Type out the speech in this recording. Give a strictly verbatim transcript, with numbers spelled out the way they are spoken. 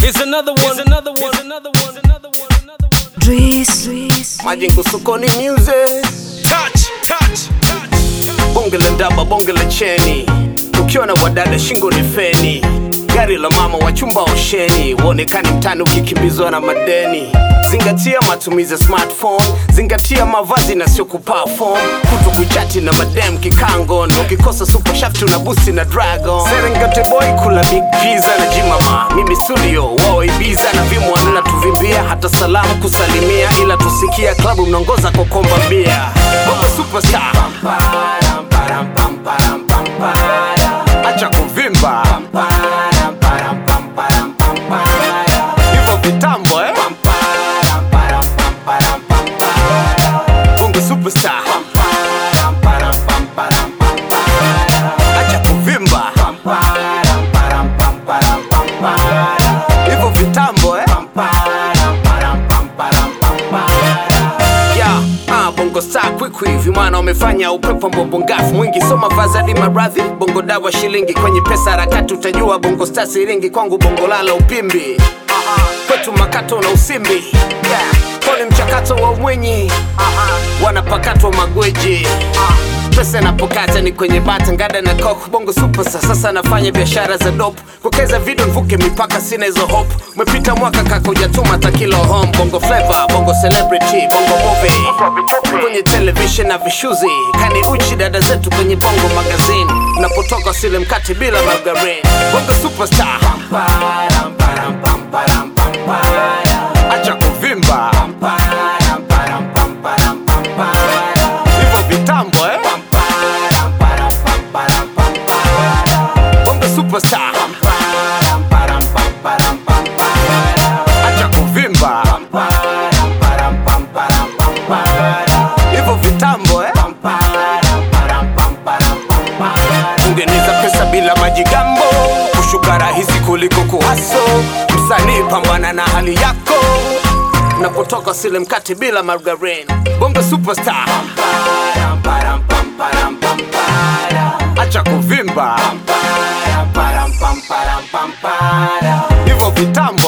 Here's another one, here's another one, here's another one, another one, another one. Dries, Dries. Majingu sokoni music. Touch, touch, touch. Bonge la ndaba, bonge la cheni. Ukiona wadada shingo ni feni. Gari la mama wachumba osheni. Uonekani mtani ukikimbizwa na madeni. Zingatia matumizi smartphone. Zingatia mavazi na sio kuperform. Kutu kuchati na madam kikango. Ndo kikosa super shaft unabusi na dragon. Serengeti boy kula big pizza na jimama. Mimi studio wao ibiza na vimu wanuna tuvimbia. Hata salamu kusalimia ila tusikia klabu mnaongoza kwa komba bia. Bongo superstar. Pamparam param pamparam pampara. Acha kuvimba. Pamparam param pamparam pampara. Hivyo vitambo eh. Pamparam param pamparam pampara. Bongo superstar. Pamparam param pamparam pampara. Acha kuvimba. Pamparam param pamparam pampara. Hivyo vitambo eh. Pamparam param pamparam pampara. Yeah, ah, bongo star quick hivi maana umefanya upepo mbombo ngafu mwingi soma vazadi maradhi bongo dawa shilingi kwenye pesa harakati utajua bongo star siringi kwangu bongo lala upimbi uh-huh. Kwetu makato na usimbi yeah. Pole mchakato wa mwenyi uh-huh. Wanapakato magweji uh. Pesa napokata ni kwenye bata ngada na coke bongo super sasa nafanya biashara za dope kukeza video nvuke mipaka sina hizo hope umepita mwaka kaka hujatuma takilo home bongo flavor bongo celebrity bongo movie kwenye television na vishuzi kani uchi dada zetu kwenye bongo magazine napotoka sile mkate bila margarine bongo superstar pamparam param pamparam pampara acha kuvimba pamparam param pamparam pampara hivyo vitambo eh pamparam param pamparam pampara bongo superstar pamparam param pamparam pampara acha kuvimba pamparam param pamparam pampara hivyo vitambo eh pamparam param pamparam pampara ungeneza pesa bila majigambo kushuka rahisi kuliko kuhaso msanii pambana na hali yako napotoka sile mkate bila margarine bongo superstar pamparam param pamparam pampara acha kuvimba pamparam param pamparam pampara hivyo vitambo